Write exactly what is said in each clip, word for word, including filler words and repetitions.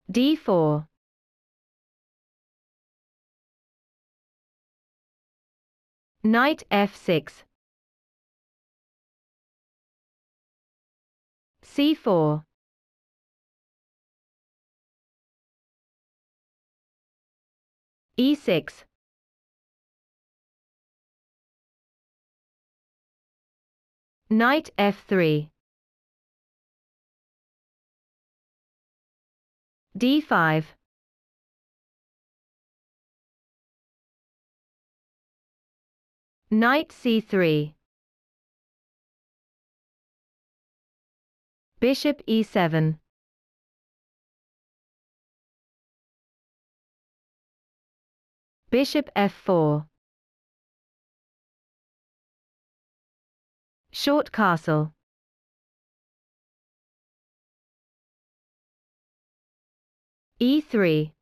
d four. Knight f six. c four. e six. Knight f three. d five. Knight c three. Bishop e seven. Bishop f four. Short castle. e three.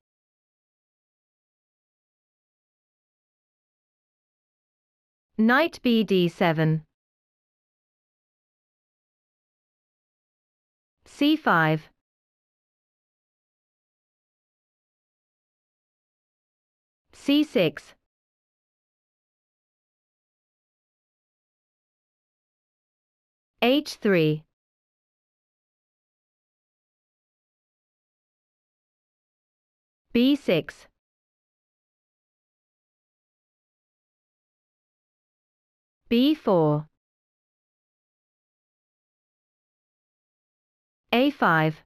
Knight b d seven. c five. c six. h three. b six. b four. a five.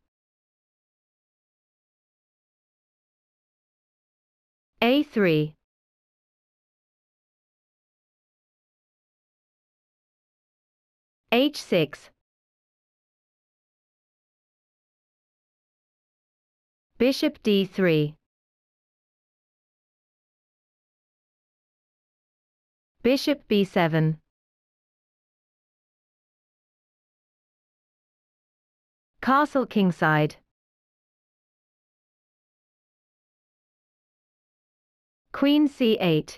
a three. h six. Bishop d three. Bishop b seven. Castle kingside. Queen c eight.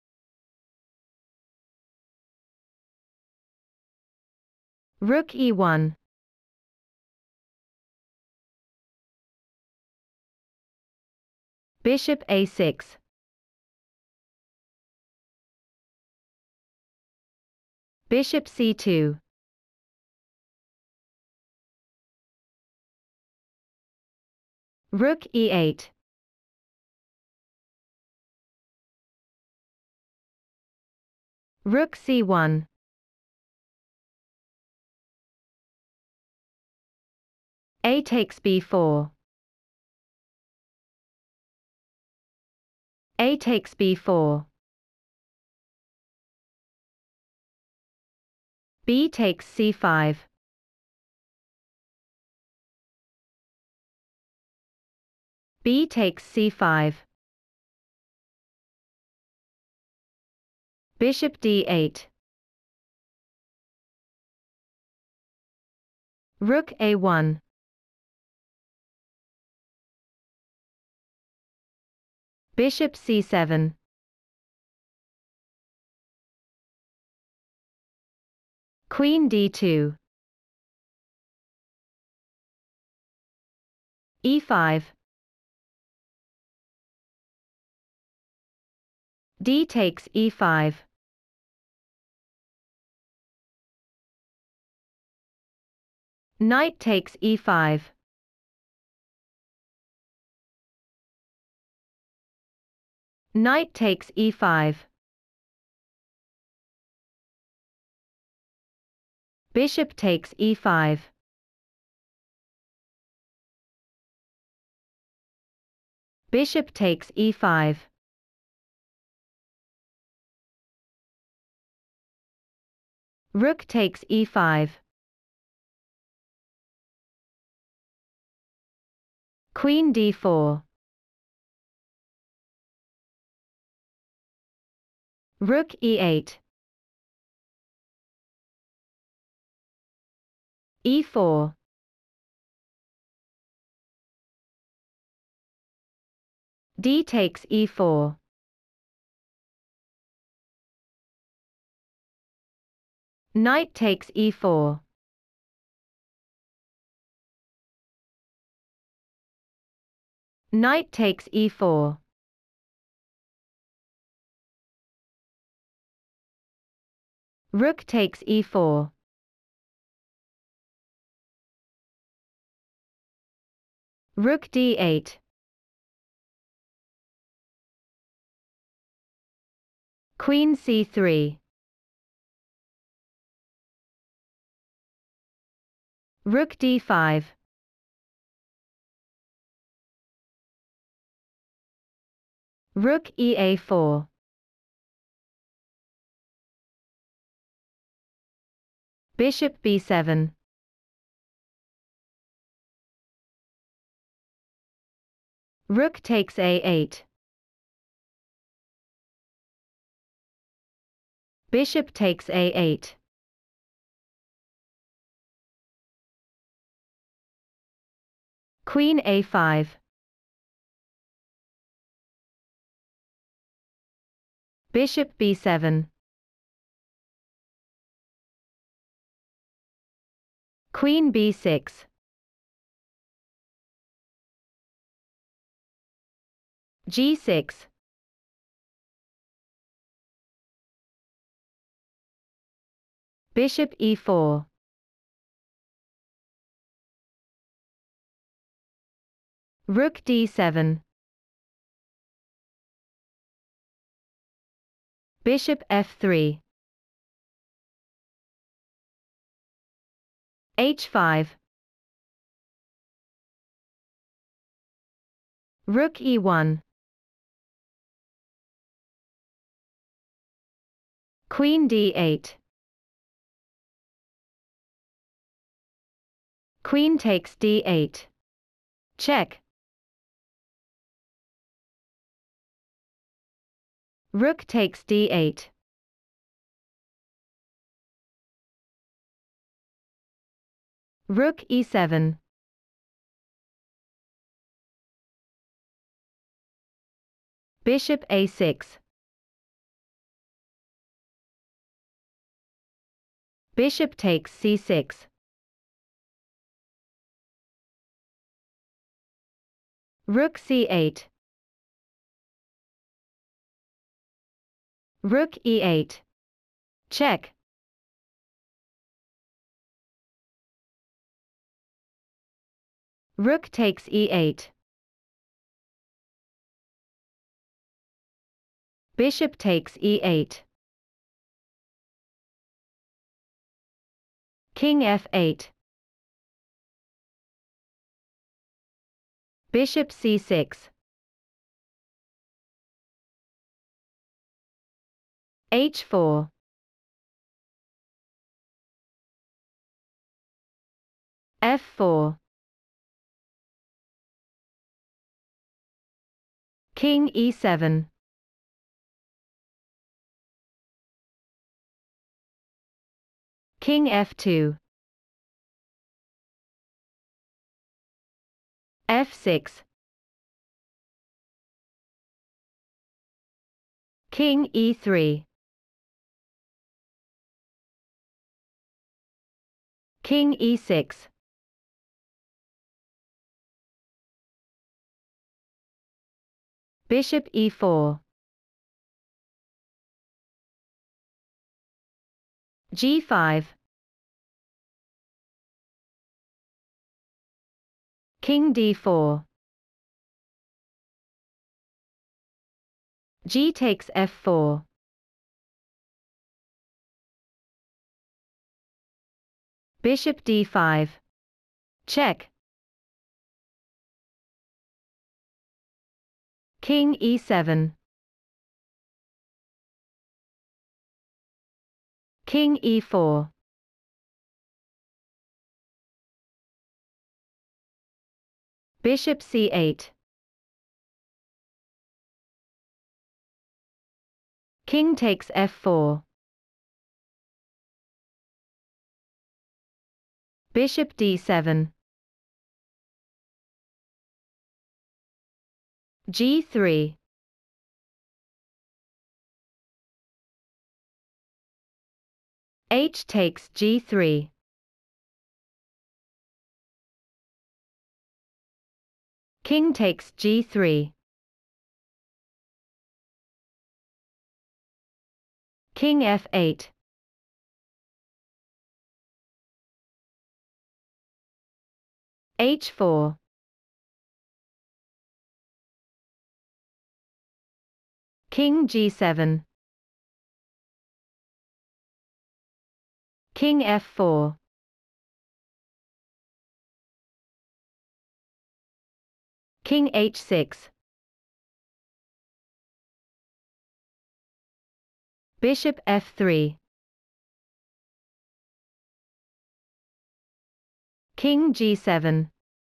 Rook e one. Bishop a six. Bishop c two. Rook e eight. Rook c one. A takes b four. A takes b four. B takes c five. B takes c five. Bishop d eight. Rook a one. Bishop c seven. Queen d two. e five. D takes e five. Knight takes e five. Knight takes e five. Bishop takes e five. Bishop takes e five. Rook takes e five. Queen d four. Rook e eight. e four. D takes e four. Knight takes e four. Knight takes e four. Rook takes e four. Rook d eight. Queen c three. Rook d five. Rook e a four. Bishop b seven. Rook takes a eight. Bishop takes a eight. Queen a five. Bishop b seven. Queen b six. g six. Bishop e four. Rook d seven. Bishop f three. h five. Rook e one. Queen d eight. Queen takes d eight. Check. Rook takes d eight. Rook e seven. Bishop a six. Bishop takes c six. Rook c eight. Rook e eight. Check. Rook takes e eight. Bishop takes e eight. King f eight. Bishop c six. h four. f four. King e seven. King f two. f six. King e three. King e six. Bishop e four. g five. King d four. G takes f four. Bishop d five. Check. King e seven. King e four. Bishop c eight. King takes f four. Bishop d seven. g three. H takes g three. King takes g three. King f eight. h four. King g seven. King f four. King h six. Bishop f three. King g seven.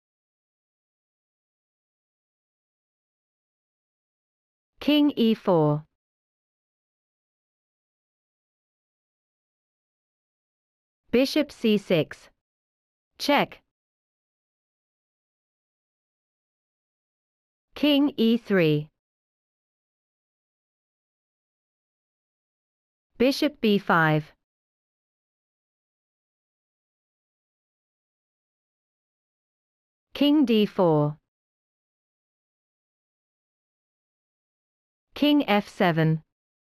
King e four. Bishop c six. Check. King e three. Bishop b five. King d four. King f seven.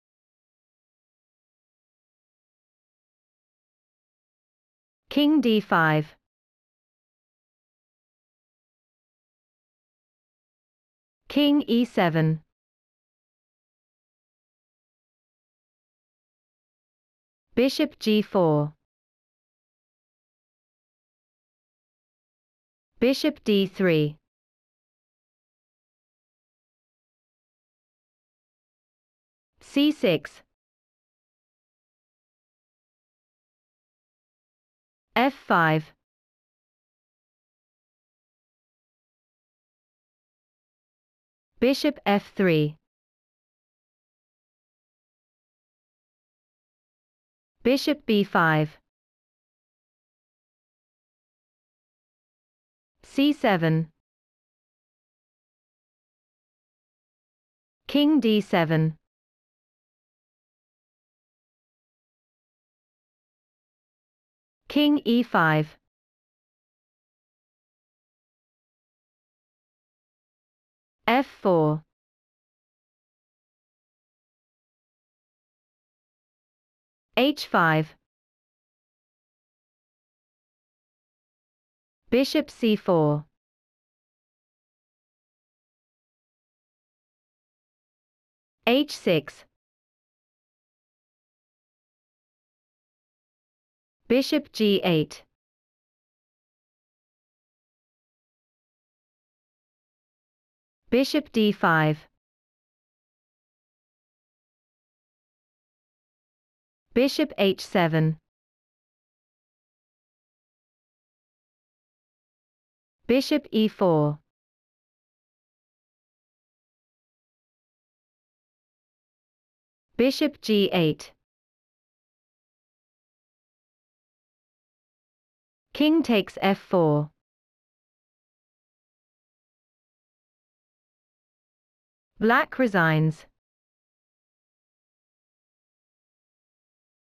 King d five. King e seven. Bishop g four. Bishop d three. c six. f five. Bishop f three. Bishop b five. c seven. King d seven. King e five. f four. h five. Bishop c four. h six. Bishop g eight. Bishop d five. Bishop h seven. Bishop e four. Bishop g eight. King takes f four. Black resigns.